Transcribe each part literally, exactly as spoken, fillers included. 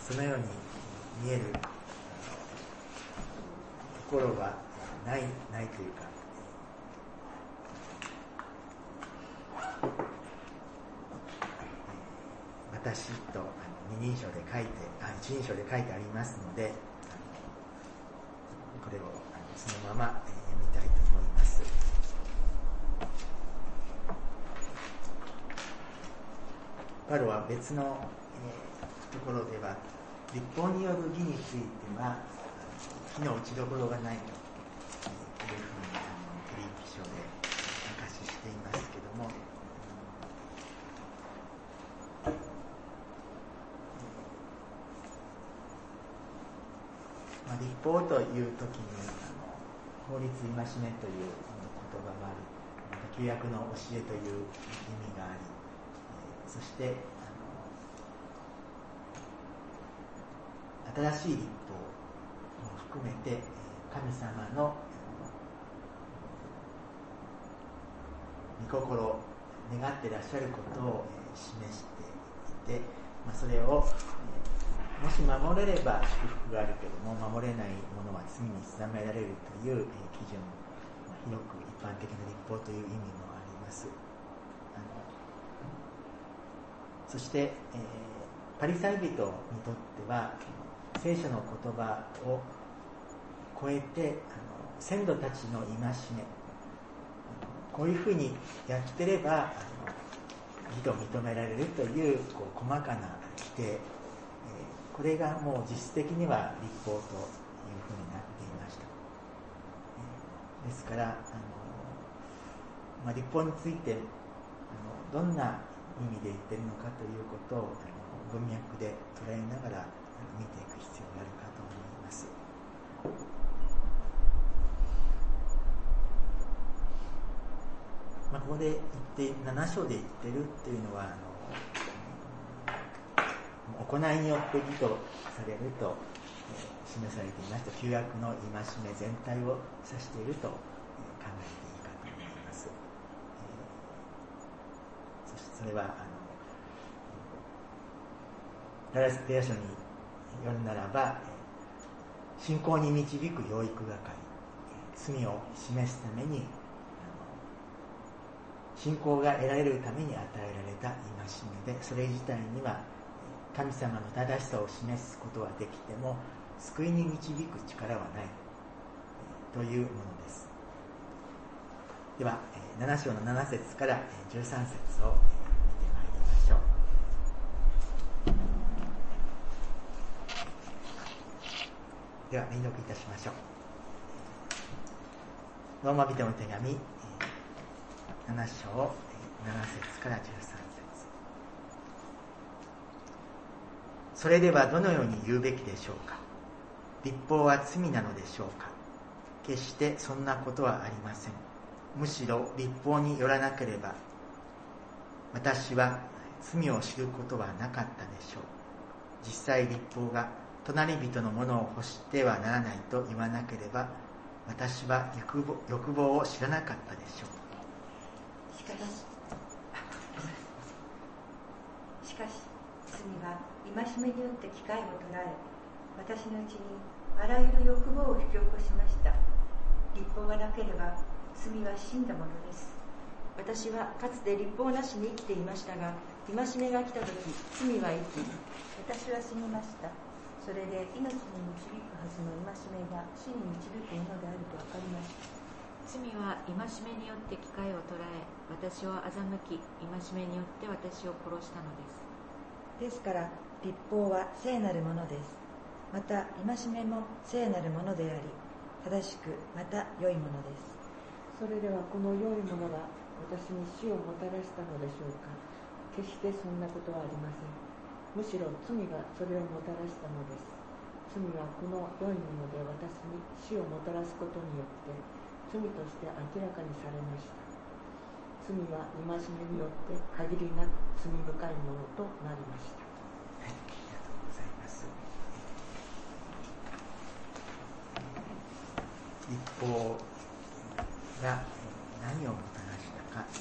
そのように見えるところはないないというか、私とあの二人称で書いてあ一人称で書いてありますので、これをあのそのまま、えー、読みたいと思います。パウロは別の、えー、ところでは律法による義については非の打ちどころがないというふうにあのフィリピ書で証ししていますけども、まあ、律法というときにあの法律戒めという言葉があり、また旧約の教えという意味があり、そしてあの新しい律法も含めて神様の御心、願ってらっしゃることを示していて、まあ、それをもし守れれば祝福があるけども、守れないものは罪に定められるという基準、広く一般的な律法という意味もあります。あのそして、えー、パリサイ人にとっては聖書の言葉を超えてあの先祖たちの戒め、こういうふうにやってればあの義と認められるという、こう細かな規定、えー、これがもう実質的には律法というふうになっていました。えー、ですからあの、まあ、律法についてあのどんな意味で言っているのかということをあの文脈で捉えながら見ていく必要があるかと思います。まあ、ここで言ってなな章で言ってるっていうのはあの行いによって義とされると、えー、示されていました旧約の戒め全体を指していると、えー、考えていいかと思います。えー、そしてそれはあのガラテヤ書によるならば、信仰に導く養育係、罪を示すために信仰が得られるために与えられた戒めで、それ自体には神様の正しさを示すことはできても救いに導く力はないというものです。ではなな章のなな節からじゅうさん節を見てまいりましょう。では朗読いたしましょう。ローマ人の手紙なな章なな節からじゅうさん節。それではどのように言うべきでしょうか。律法は罪なのでしょうか。決してそんなことはありません。むしろ律法によらなければ私は罪を知ることはなかったでしょう。実際律法が隣人のものを欲してはならないと言わなければ私は欲望、欲望を知らなかったでしょう。 しかし、しかし罪は戒めによって機会を捉え、私のうちにあらゆる欲望を引き起こしました。律法がなければ罪は死んだものです。 私はかつて律法なしに生きていましたが、戒めが来た時、罪は生き、 私は死にました。それで命に導くはずの戒めが死に導くものであると分かりました。 罪は戒めによって機会を捉え、私を欺き、戒めによって私を殺したのです。 ですから律法は聖なるものです。また戒めも聖なるものであり、正しくまた良いものです。 それではこの良いものが私に死をもたらしたのでしょうか。決してそんなことはありません。むしろ罪がそれをもたらしたのです。罪はこの良いもので私に死をもたらすことによって罪として明らかにされました。罪は戒めによって限りなく罪深いものとなりました。 はい、ありがとうございます。律法が何をもたらしたか、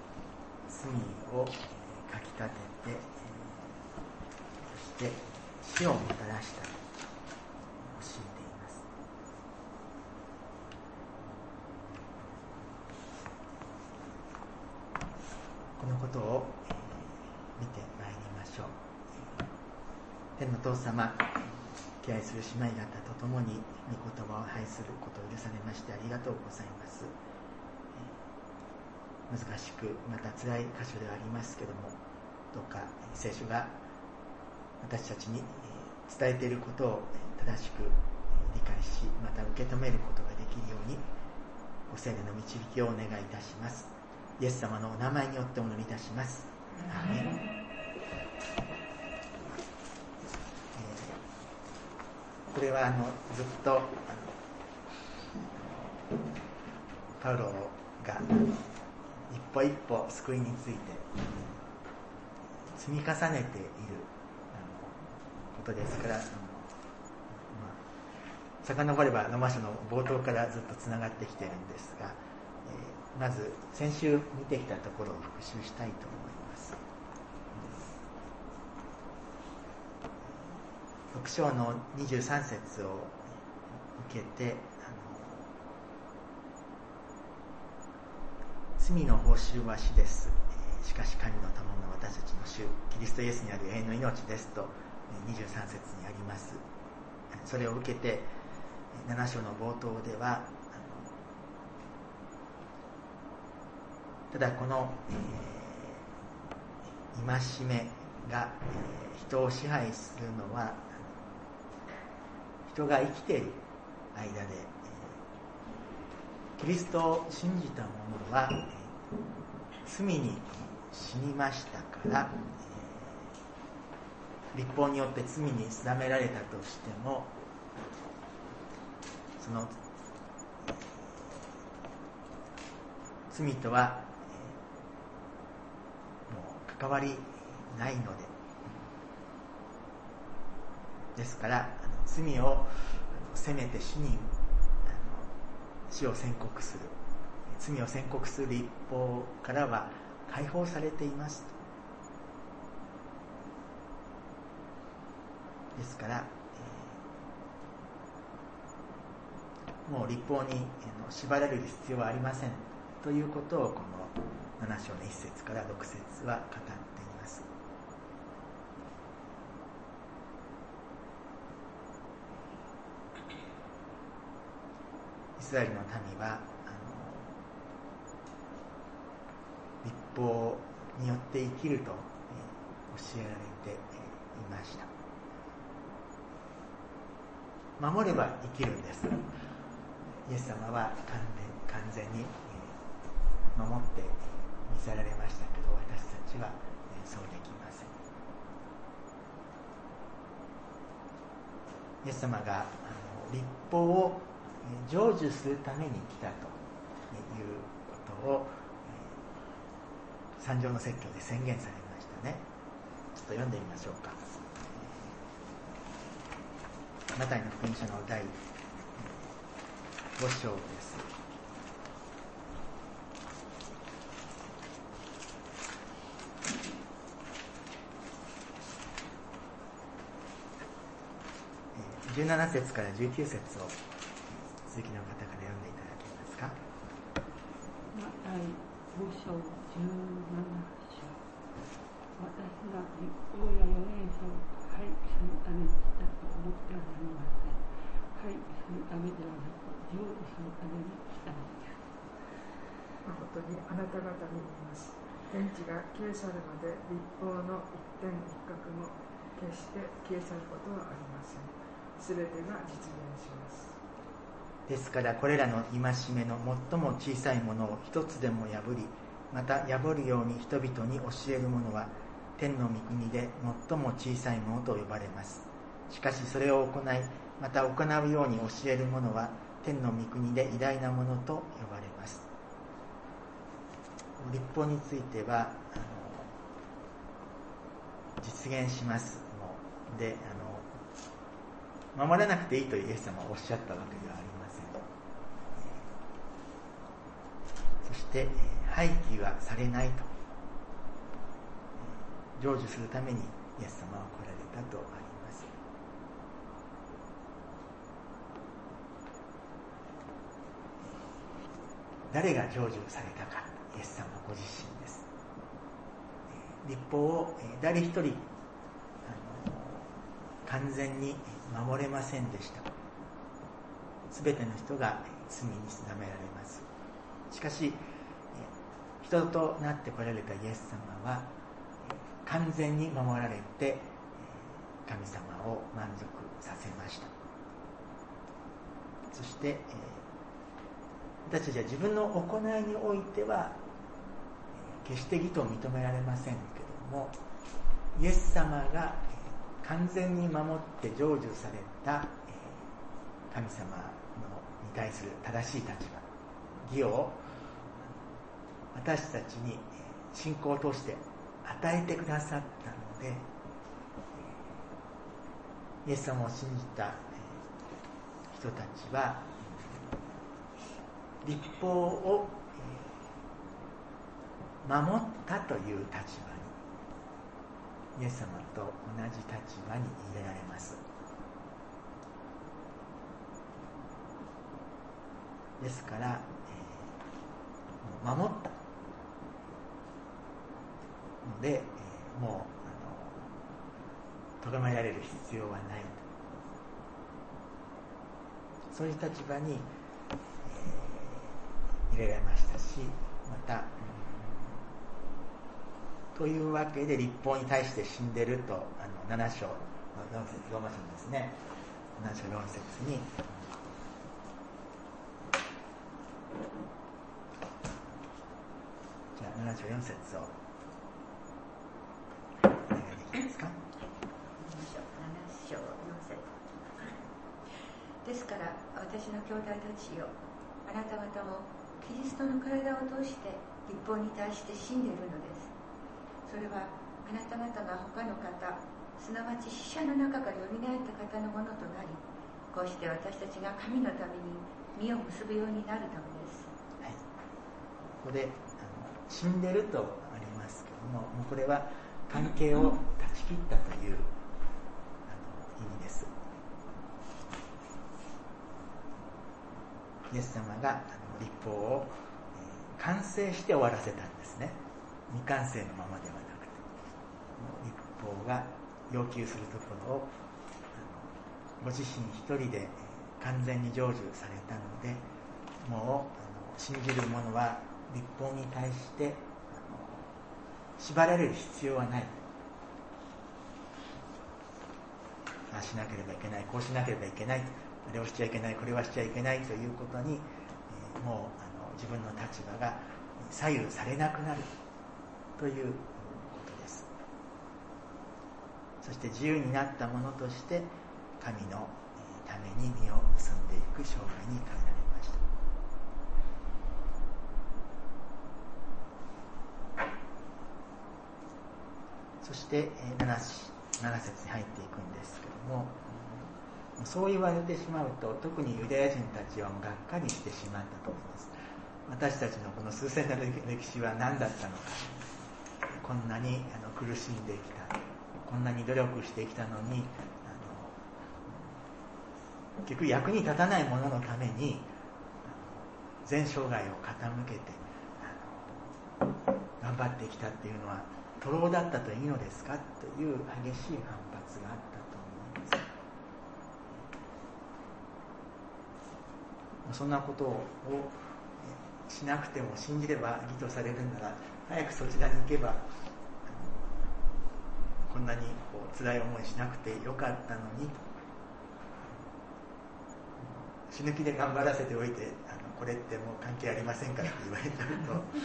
罪をかきたてて、そして死死をもたらしたと教えています。このことを、えー、見てまいりましょう。天の父様、敬愛する姉妹方と共に御言葉を拝することを許されましてありがとうございます。難しくまた辛い箇所ではありますけども、どうか聖書が私たちに伝えていることを正しく理解し、また受け止めることができるようにご聖霊の導きをお願いいたします。イエス様のお名前によってお祈りいたします。アーメン。えー、これはあのずっとあのパウロが一歩一歩救いについて積み重ねていることですから、まあ、遡ればローマ書の冒頭からずっとつながってきているんですが、えー、まず先週見てきたところを復習したいと思います。ろく章のにじゅうさん節を受けて、罪の報酬は死です。しかし神の賜物は私たちの主キリストイエスにある永遠の命ですとにじゅうさん節にあります。それを受けてなな章の冒頭では、ただこの、えー、戒めが、えー、人を支配するのは人が生きている間で、キリストを信じた者は罪に死にましたから、律法によって罪に定められたとしても、その罪とはもう関わりないので、ですから罪を責めて死に死を宣告する、罪を宣告する一方からは解放されていますと。ですから、えー、もう律法に縛られる必要はありませんということをこのなな章のいち節からろく節は語っています。イスラエルの民はあの律法によって生きると、えー、教えられて、えー、いました。守れば生きるんです。イエス様は完全、完全に、えー、守って見せられましたけど、私たちは、えー、そうできません。イエス様があの律法を成就するために来たということを三条の説教で宣言されましたね。ちょっと読んでみましょうか。マタイの福音書のだいご章です。じゅうなな節からじゅうきゅう節を続きの方から読んでいただけますか。 マタイご章じゅうなな章。私が立法や預言者を廃棄するために来たと思ってはなりません。廃棄するためではなく成就するために来たのです。 誠にあなた方に言います。天地が消え去るまで立法の一点一画も決して消え去ることはありません。すべてが実現します。 ですからこれらの戒めの最も小さいものを一つでも破り、また破るように人々に教える者は天の御国で最も小さいものと呼ばれます。しかしそれを行い、また行うように教える者は天の御国で偉大なものと呼ばれます。律法についてはあの実現しますので、あの守らなくていいとイエス様はおっしゃったわけではありません。そして廃棄はされないと、成就するためにイエス様は来られたとあります。 誰が成就されたか、イエス様ご自身です。律法を誰一人あの完全に守れませんでした。すべての人が罪に定められます。しかし人となってこられたイエス様は完全に守られて神様を満足させました。そして私たちは自分の行いにおいては決して義と認められませんけども、イエス様が完全に守って成就された神様に対する正しい立場、義を私たちに信仰を通して与えてくださったので、イエス様を信じた人たちは律法を守ったという立場に、イエス様と同じ立場に入れられます。ですから、えー、守ったので、えー、もうとどめられる必要はないと、そういう立場に、えー、入れられましたし、また、うん、というわけで律法に対して死んでると、あのなな章のよん節、ローマ書のですね、なな章よん節にじゃあなな章よん節をお願いできますか。なな章よん節ですから私の兄弟たちよ、あなた方もキリストの体を通して律法に対して死んでいるのです。それはあなた方が他の方、すなわち死者の中からよみがえった方のものとなり、こうして私たちが神のために実を結ぶようになるためです。 はい、ここであの死んでるとありますけども、もうこれは関係を断ち切ったというあの意味です。イエス様があの律法を、えー、完成して終わらせたんですね。未完成のままではなくて、律法が要求するところをご自身一人で完全に成就されたので、もう信じる者は律法に対して縛られる必要はない。ああしなければいけない、こうしなければいけない、あれをしちゃいけない、これはしちゃいけないということに、もうあの自分の立場が左右されなくなるということです。そして自由になったものとして神のために実を結んでいく生涯に変えられました。そしてなな節に入っていくんですけども、そう言われてしまうと特にユダヤ人たちはがっかりしてしまったと思います。私たちのこの数千年の歴史は何だったのか、こんなにあの苦しんできた、こんなに努力してきたのに、あの結局役に立たないもののために全生涯を傾けてあの頑張ってきたっていうのは徒労だったといいのですかという激しい反発があったと思います。そんなことをしなくても信じれば義とされるなら早くそちらに行けばこんなにこう辛い思いしなくてよかったのに、死ぬ気で頑張らせておいてあのこれってもう関係ありませんからって言われてるとあの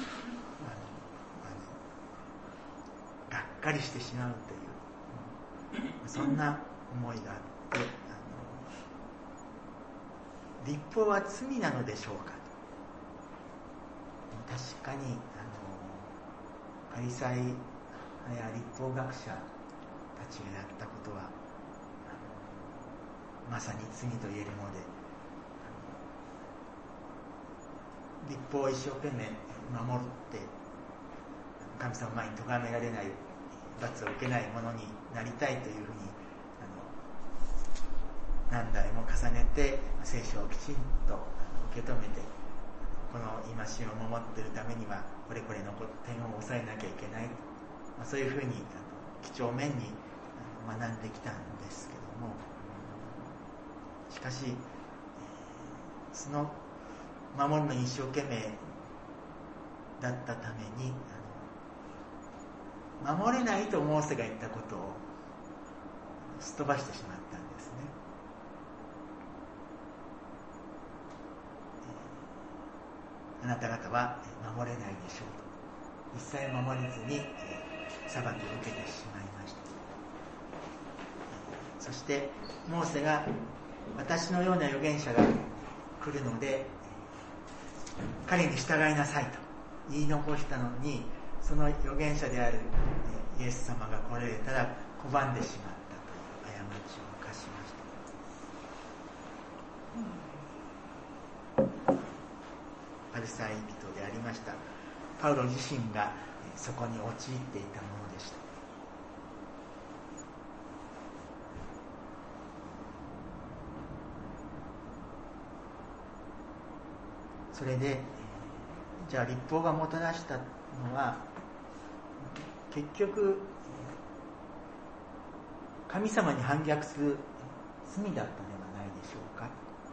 あのがっかりしてしまうというそんな思いがあって、あの律法は罪なのでしょうかと。確かにあのパリサイや律法学者たちがやったことはあのまさに罪と言えるもので、律法を一生懸命守って神様前に咎められない、罰を受けないものになりたいというふうにあの何代も重ねて聖書をきちんと受け止めてこの戒めを守っているためにはこれこれの点を抑えなきゃいけない、まあ、そういうふうに几帳面に学んできたんですけども、しかしその守るのに一生懸命だったために、あの守れないとモーセが言ったことをすっ飛ばしてしまったんですね。あなた方は守れないでしょうと、一切守れずに裁きを受けてしまいました。そしてモーセが私のような預言者が来るので彼に従いなさいと言い残したのに、その預言者であるイエス様が来られたら拒んでしまったという過ちを犯しました。パリサイ人でありましたパウロ自身がそこに陥っていたものでした。それでじゃあ律法がもたらしたのは結局神様に反逆する罪だったではないでしょうか。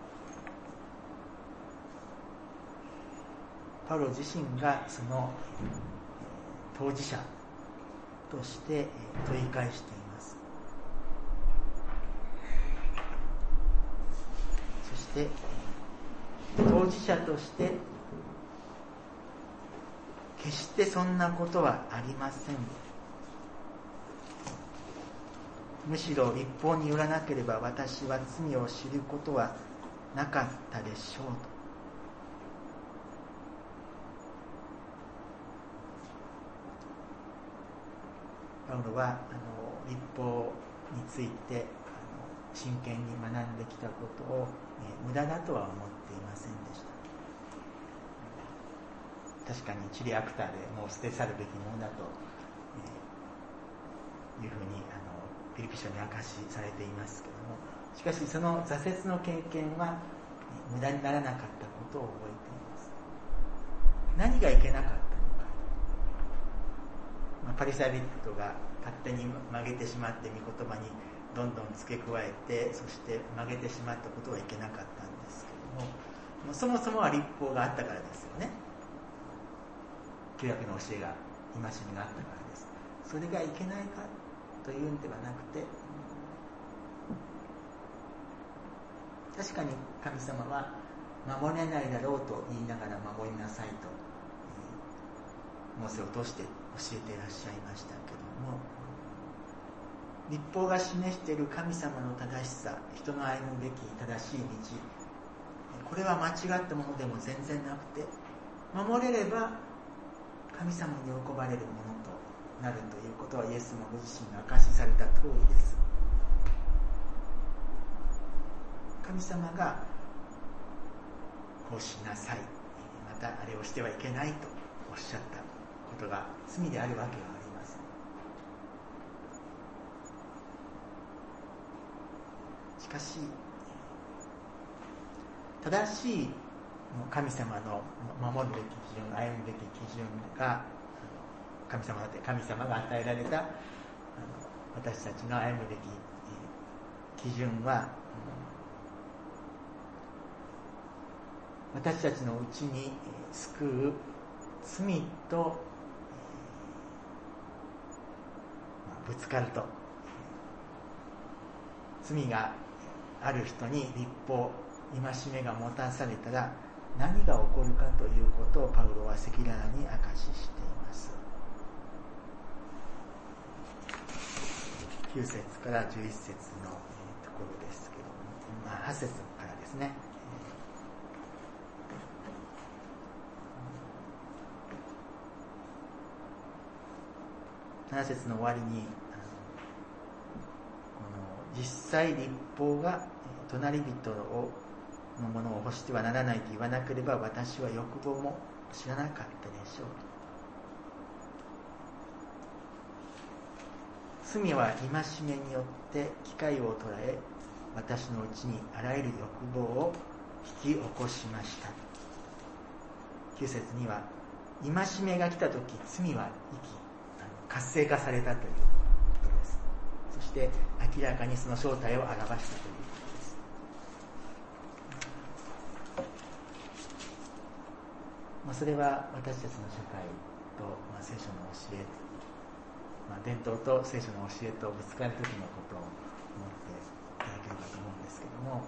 パウロ自身がその当事者として問い返しています。そして当事者として決してそんなことはありません。むしろ律法によらなければ私は罪を知ることはなかったでしょうと。パウロはあの律法についてあの真剣に学んできたことを、えー、無駄だとは思っていませんでした。確かにチリアクターでもう捨て去るべきものだと、えー、いうふうにあのピリピ書に明かしされていますけども、しかしその挫折の経験は無駄にならなかったことを覚えています。何がいけなかったのか、まあ、パリサイ人が勝手に曲げてしまって御言葉にどんどん付け加えて、そして曲げてしまったことはいけなかったんですけども、もうそもそもは律法があったからですよね。旧約の教えが戒めがあったからです。それがいけないかというんではなくて、確かに神様は守れないだろうと言いながら守りなさいとモーセを通して教えていらっしゃいましたけども、律法が示している神様の正しさ、人の歩むべき正しい道、これは間違ったものでも全然なくて、守れれば神様に喜ばれるものとなるということはイエスもご自身が証しされた通りです。神様がこうしなさい、またあれをしてはいけないとおっしゃったことが罪であるわけはありません。しかし正しい神様の守るべき基準、歩むべき基準が神様だって神様が与えられた私たちの歩むべき基準は、私たちのうちに救う罪とぶつかると、罪がある人に律法、戒めが持たされたら何が起こるかということをパウロは赤裸々に明かししています。きゅう節からじゅういち節のところですけども、まあ、はち節からですね。なな節の終わりに、この実際律法が隣人をのものを欲してはならないと言わなければ私は欲望も知らなかったでしょう。罪は戒めによって機会を捉え、私のうちにあらゆる欲望を引き起こしました。 きゅう節には戒めが来たとき罪は生き活性化されたということです。そして明らかにその正体を表したということです。まあ、それは私たちの社会と、まあ、聖書の教え、まあ、伝統と聖書の教えとぶつかる時のことを思っていただければと思うんですけども、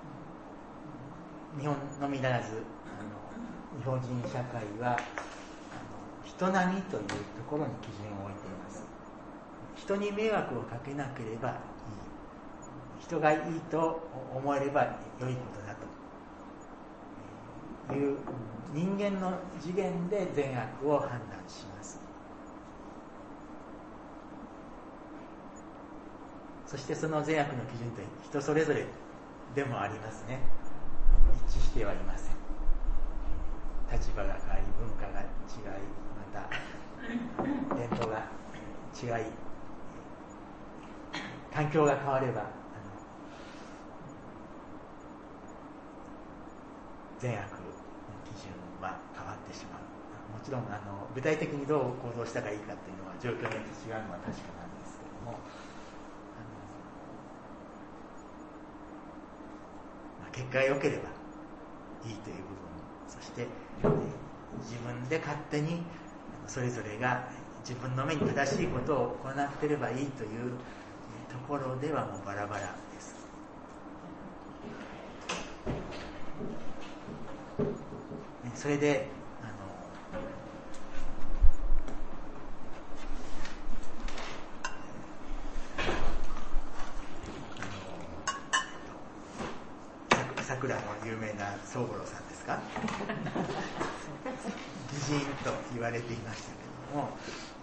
日本のみならずあの日本人社会はあの人並みというところに基準を置いています。人に迷惑をかけなければいい、人がいいと思えれば良いことだという人間の次元で善悪を判断します。そしてその善悪の基準と人それぞれでもありますね。一致してはいません。立場が変わり、文化が違い、また伝統が違い、環境が変われば善悪の基準は変わってしまう。もちろんあの具体的にどう行動したらいいかというのは状況によって違うのは確かなんですけども、あの、まあ、結果が良ければいいという部分、そして、えー、自分で勝手にそれぞれが自分の目に正しいことを行っていればいいというところではもうバラバラです。それであのさくらの有名な宗五郎さんですか美人と言われていましたけども、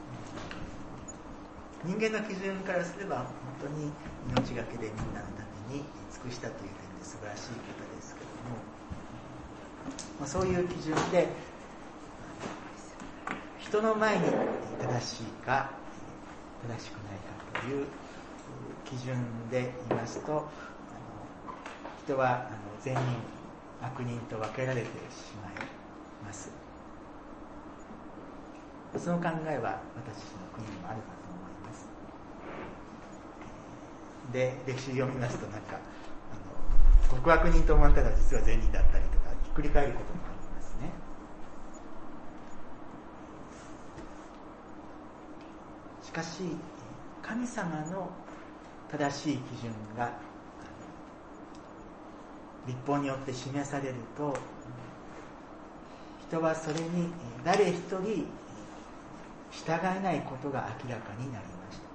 人間の基準からすれば本当に命がけでみんなのために尽くしたという点で素晴らしいことですけども、まあ、そういう基準で人の前に正しいか正しくないかという基準で言いますと、あの人はあの善人悪人と分けられてしまいます。その考えは私たちの国にもあるかと思います。で、歴史を読みますとなんかあの極悪人と思ったら実は善人だったりとかひっくり返ることもありますね。しかし神様の正しい基準が律法によって示されると、人はそれに誰一人従えないことが明らかになりました。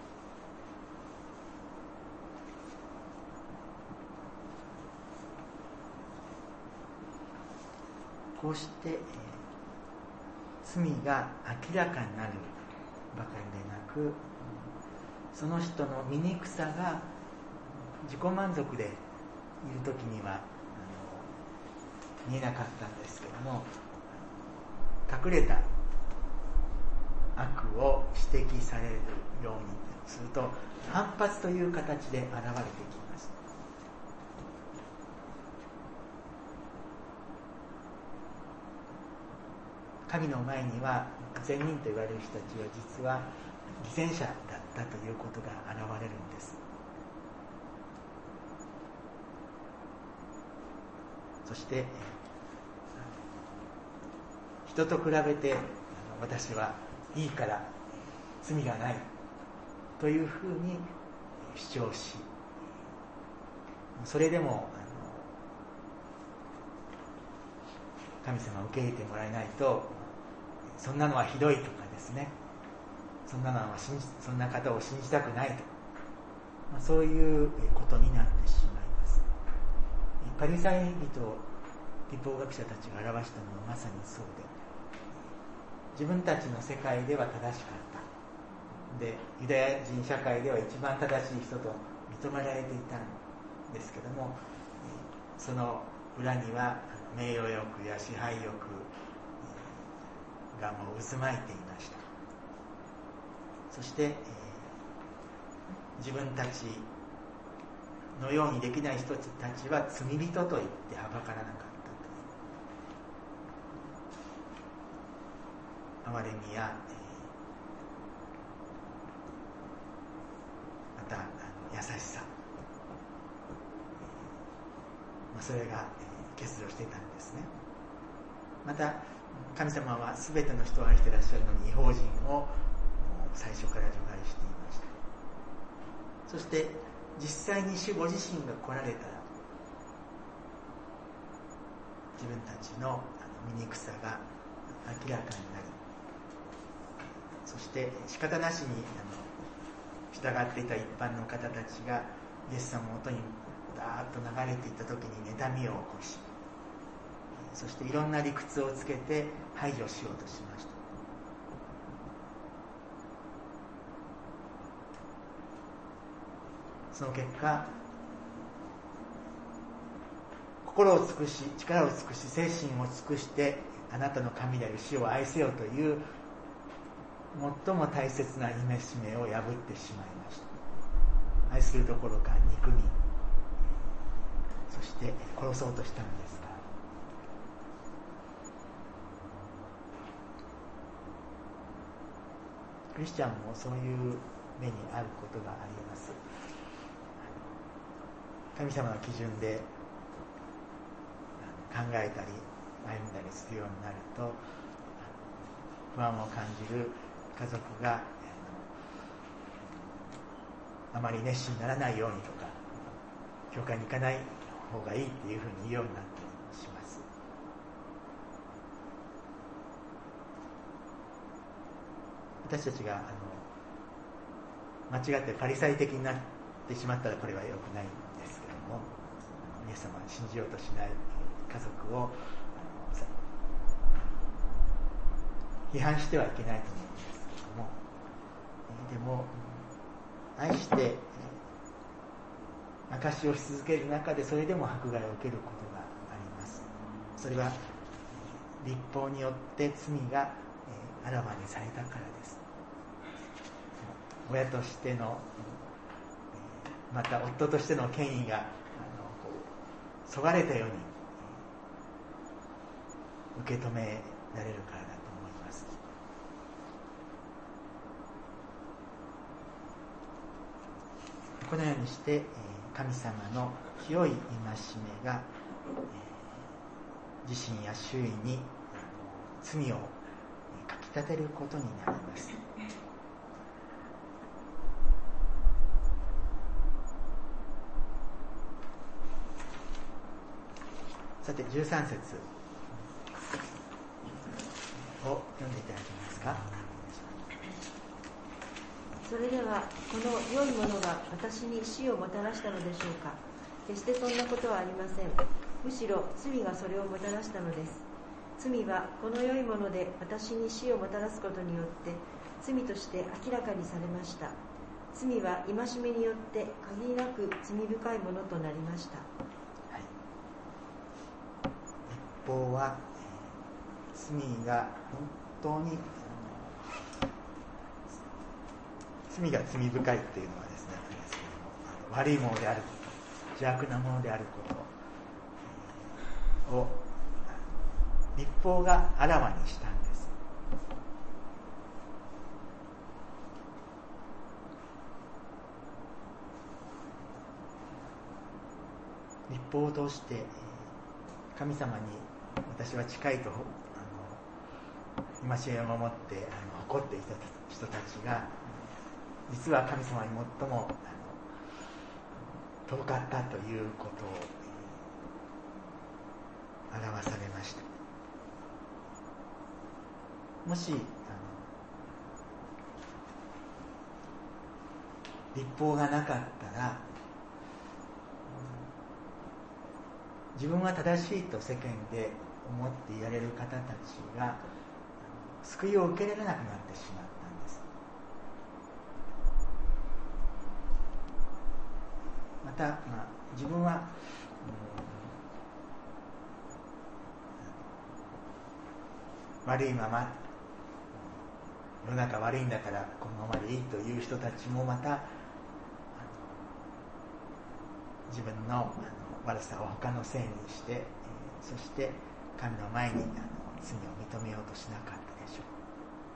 こうして、えー、罪が明らかになるばかりでなく、その人の醜さが自己満足でいるときにはあの見えなかったんですけども、隠れた悪を指摘されるようにすると反発という形で現れてきます。神の前には善人と言われる人たちは実は偽善者だったということが現れるんです。そして人と比べて私はいいから罪がないというふうに主張し、それでも神様を受け入れてもらえないと、そんなのはひどいとかですね、そんなのは信じそんな方を信じたくないと、まあ、そういうことになってしまいます。パリサイ人律法学者たちが表したのはまさにそうで、自分たちの世界では正しかったで、ユダヤ人社会では一番正しい人と認められていたんですけども、その裏には名誉欲や支配欲がもう渦巻いていました。そして、えー、自分たちのようにできない人たちは罪人と言ってはばからなかったという。 憐れみや、えー、またあの優しさ、まあ、それが、えー、結露していたんですね。また神様は全ての人を愛していらっしゃるのに異邦人を最初から除外していました。そして実際に主ご自身が来られたら、自分たちの醜さが明らかになり、そして仕方なしに従っていた一般の方たちがイエス様のもとにダーッと流れていった時に妬みを起こし、そしていろんな理屈をつけて排除しようとしました。その結果、心を尽くし、力を尽くし、精神を尽くしてあなたの神である主を愛せよという最も大切な戒めを破ってしまいました。愛するどころか憎み、そして殺そうとしたのですから。クリスチャンもそういう目にあることがあります。神様の基準で考えたり歩んだりするようになると、不安を感じる家族があまり熱心にならないようにとか、教会に行かない方がいいっていうふうに言うようになったりします。私たちがあの間違ってパリサイ的になってしまったらこれは良くないんですけども、イエス様を信じようとしない家族を批判してはいけないと思うんですけども、でも愛して証しをし続ける中でそれでも迫害を受けることがあります。それは律法によって罪があらわにされたからです。親としての、また夫としての権威がそがれたように受け止められるからだと思います。このようにして神様の清い戒めが自身や周囲に罪をかき立てることになります。さてじゅうさん節を読んでいただけますか。 それではこの良いものが私に死をもたらしたのでしょうか。決してそんなことはありません。むしろ罪がそれをもたらしたのです。罪はこの良いもので私に死をもたらすことによって罪として明らかにされました。罪は戒めによって限りなく罪深いものとなりました。 律法は罪が本当に罪が罪深いというのはですね、悪いものであること、邪悪なものであることを律法があらわにしたんです。律法を通して神様に私は近いと戒めを守ってあの誇っていた人たちが実は神様に最も遠かったということを表されました。もしあの律法がなかったら自分は正しいと世間で思っていられる方たちが救いを受けられなくなってしまったんです。また、まあ、自分は、うん、悪いまま世の中悪いんだからこのままでいいという人たちもまた自分のあの悪さを他のせいにして、えー、そして神の前にあの罪を認めようとしなかったでしょう。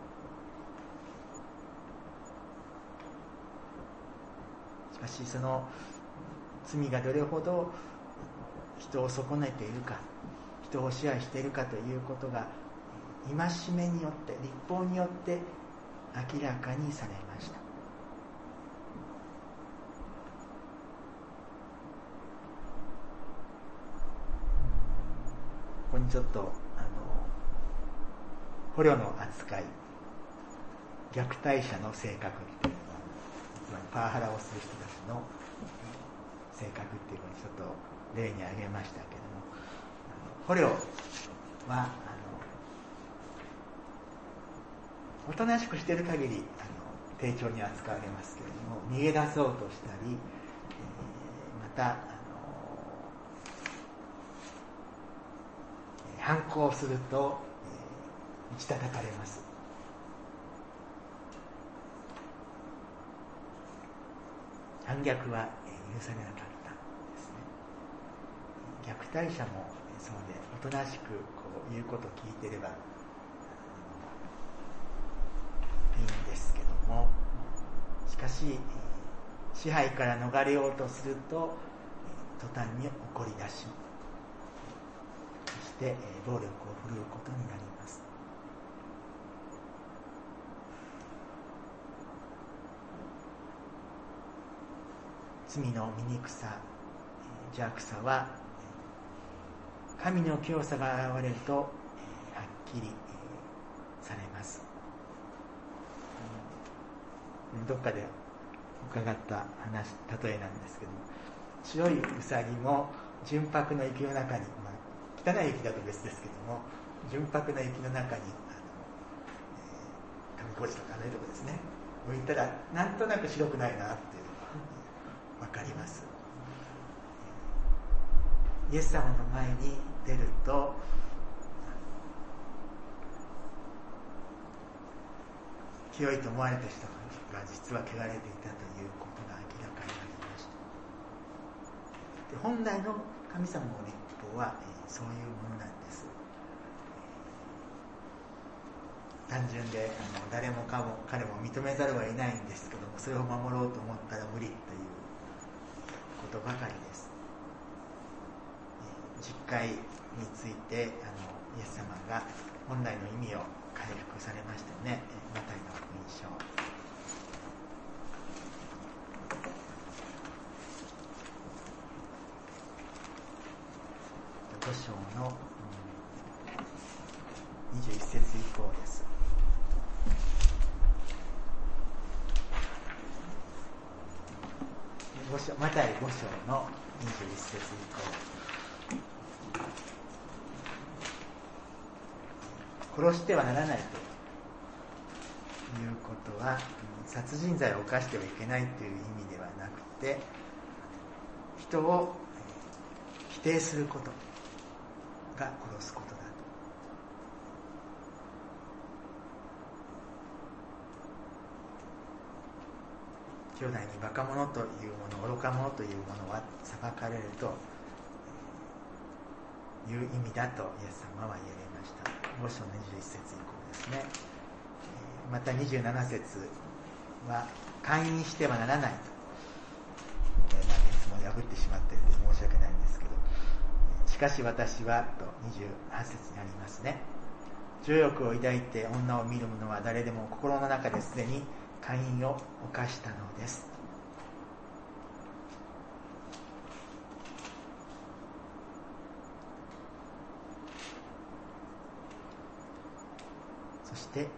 かしその罪がどれほど人を損ねているか、人を支配しているかということが戒めによって、律法によって明らかにされました。ここにちょっとあの捕虜の扱い、虐待者の性格っていうのは、つまりパワハラをする人たちの性格っていうのをちょっと例に挙げましたけれども、捕虜はあのおとなしくしている限りあの丁重に扱われますけれども、逃げ出そうとしたり、えー、また反抗すると、えー、打ち叩かれます。反逆は許されなかったですね。虐待者もそうで、おとなしくこう言うことを聞いていればいいんですけども、しかし支配から逃れようとすると途端に怒り出し、そして暴力を振るうことになります。罪の醜さ、邪悪さは神の清さが現れるとはっきりされます。どっかで伺った話、例えなんですけども、白いウサギも純白の雪の中に、まあ、汚い雪だと別ですけども、純白の雪の中にあの、えー、上高地とかあのとこですね、置いたらなんとなく白くないなっていうのが分かります。イエス様の前に出ると、清いと思われた人が実は汚れていたということが明らかになりました。で、本来の神様の律法は、えー、そういうものなんです。えー、単純であの誰もかも彼も認めざるを得ないんですけども、それを守ろうと思ったら無理ということばかりです。えー、十戒についてあのイエス様が本来の意味を回復されましたよね。マタイの福音書ご章のにじゅういっ節以降です。ご章マタイご章のにじゅういっ節以降、殺してはならないということは殺人罪を犯してはいけないという意味ではなくて、人を否定することが殺すことだと。兄弟にバカ者というもの、愚か者というものは裁かれるという意味だとイエス様は言われました。ご章のにじゅういっ節以降ですね。またにじゅうなな節は姦淫してはならないと、えー、まあ、いつも破ってしまっているので申し訳ないんですけど、しかし私はとにじゅうはち節にありますね。情欲を抱いて女を見る者は誰でも心の中ですでに姦淫を犯したのです。そして、えー、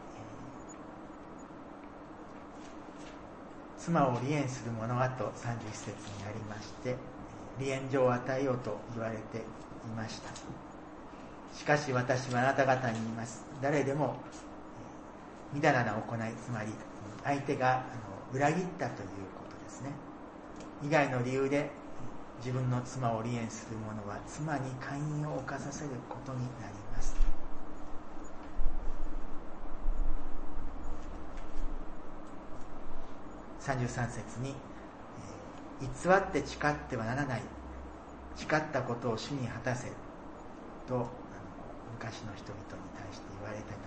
妻を離縁する者はとさんじゅういち節にありまして、離縁状を与えようと言われていました。しかし私はあなた方に言います。誰でもみだらな行い、つまり相手があの裏切ったということですね、以外の理由で自分の妻を離縁する者は妻に姦淫を犯させることになります。さんじゅうさん節に、えー、偽って誓ってはならない、誓ったことを主に果たせとあの昔の人々に対して言われてた。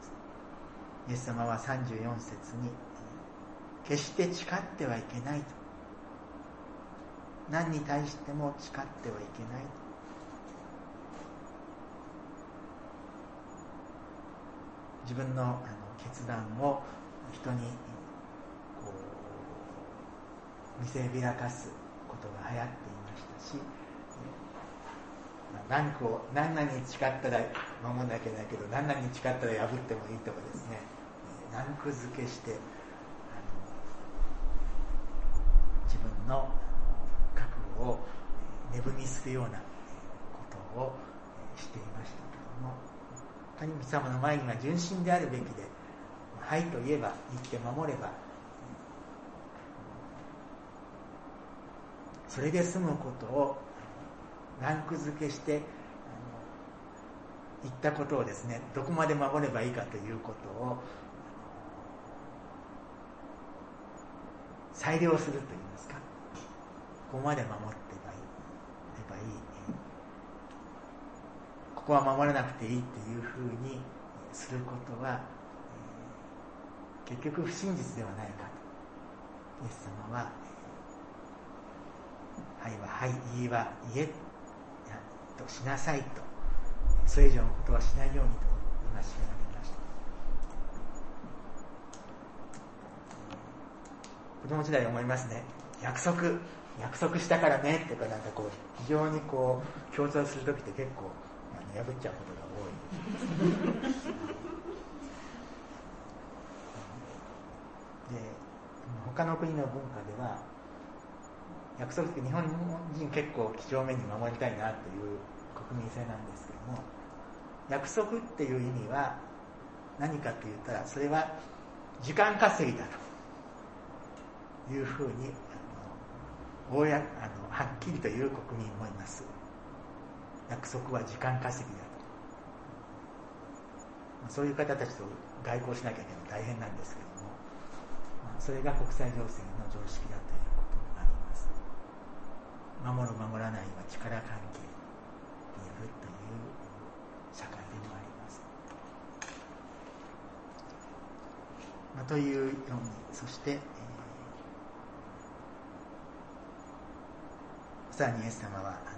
イエス様はさんじゅうよん節に、決して誓ってはいけないと何に対しても誓ってはいけない。自分の、あの決断を人にこう見せびらかすことが流行っていましたし、何個を何々に誓ったら守んなきゃいけないけど、何々に誓ったら破ってもいいとかですね、ランク付けして自分の覚悟を値踏みするようなことをしていましたけども、神様の前には純真であるべきで、はいと言えば言って守ればそれで済むことをランク付けして言ったことをですね、どこまで守ればいいかということを裁量するといいますか、ここまで守ってばいい、ればいい、ここは守らなくていいというふうにすることは、えー、結局不真実ではないかと。イエス様は、はいははい、いいは言えとしなさいと、それ以上のことはしないようにと今しめられました。子供時代思いますね。約束約束したからねっていうか、なんかこう非常にこう強調するときって結構破っちゃうことが多いで、他の国の文化では約束って日本人結構几帳面に守りたいなという国民性なんですけども、約束っていう意味は何かと言ったら、それは時間稼ぎだというふうにあのあのはっきりという国民もいます。約束は時間稼ぎだと。そういう方たちと外交しなきゃいけない大変なんですけども、それが国際情勢の常識だということがあります。守る守らないは力関係によるという社会でもあります。まあ、というように、そして、えー、さらにイエス様はあの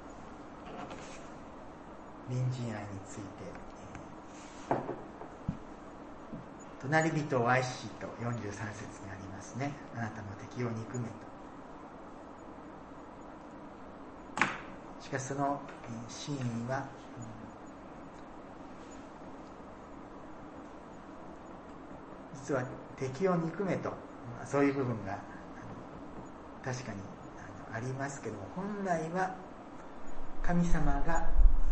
隣人愛について、えー、隣人を愛しとよんじゅうさん節にありますね。あなたの敵を憎めと。しかしその真意は、実は敵を憎めと、そういう部分が確かにありますけども、本来は神様が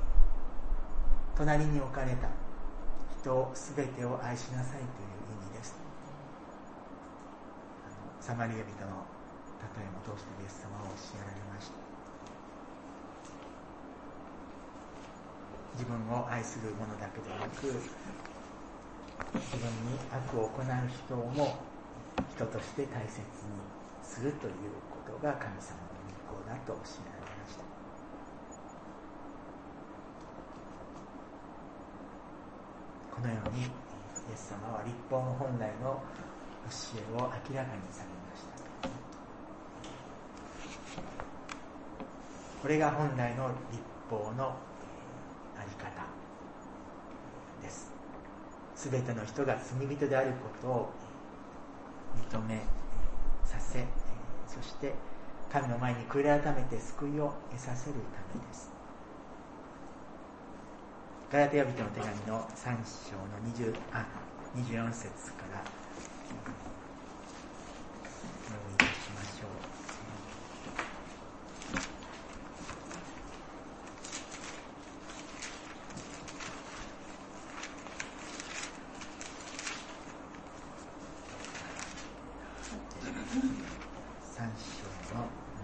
隣に置かれた人を全てを愛しなさいという意味です。サマリア人の例えも通してイエス様はおっしゃられました。自分を愛する者だけでなく、自分に悪を行う人も人として大切にするということが神様の御心だとおっしゃられました。このようにイエス様は律法の本来の教えを明らかにされました。これが本来の律法のあり方です。すべての人が罪人であることを認めさせ、そして神の前に悔い改めて救いを得させるためです。ガラテヤ人の手紙のさん章のにじゅう、あ、にじゅうよん節からお読みいたしましょう。さん章の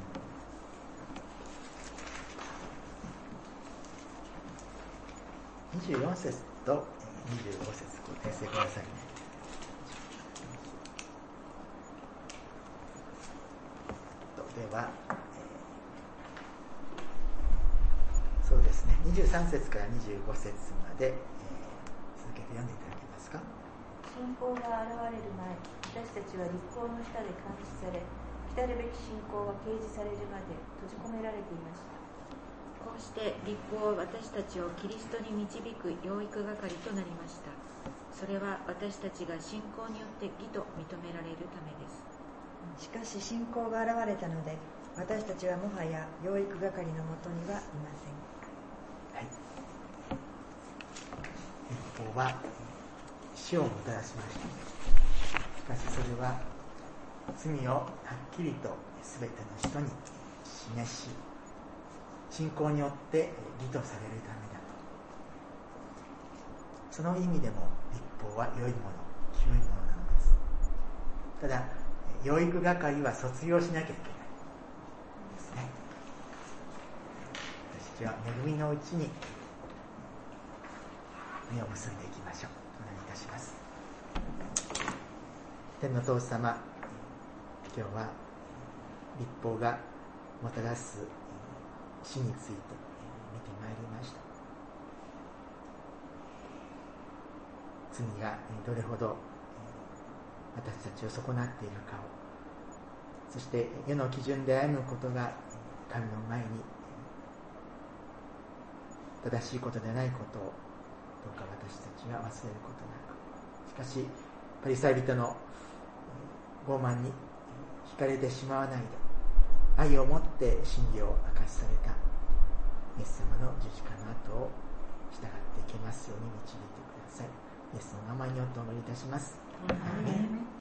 にじゅうよん節とにじゅうご節、ご訂正くださいね。では、えー、そうですね、にじゅうさん節からにじゅうご節まで、えー、続けて読んでいただけますか。 信仰が現れる前、私たちは律法の下で監視され、 来るべき信仰が掲示されるまで閉じ込められていました。こうして律法は私たちをキリストに導く養育係となりました。それは私たちが信仰によって義と認められるためです。 しかし信仰が現れたので、私たちはもはや養育係のもとにはいません。 はい、律法は死をもたらしました。しかしそれは罪をはっきりと全ての人に示し、信仰によって義とされるためだと。その意味でも律法は良いもの、清いものなのです。ただ養育係は卒業しなきゃいけないですね。私たちは恵みのうちに実を結んでいきましょう。お願いいたします。天の父様、今日は律法がもたらす死について見てまいりました。罪がどれほど私たちを損なっているかを、そして世の基準で歩むことが神の前に正しいことでないことをどうか私たちが忘れることなく、しかしパリサイ人の傲慢に惹かれてしまわないで、愛をもって真理を明かしされたイエス様の十字架の後を従っていけますように導いてください。イエスの名前によってお祈りいたします。アーメン。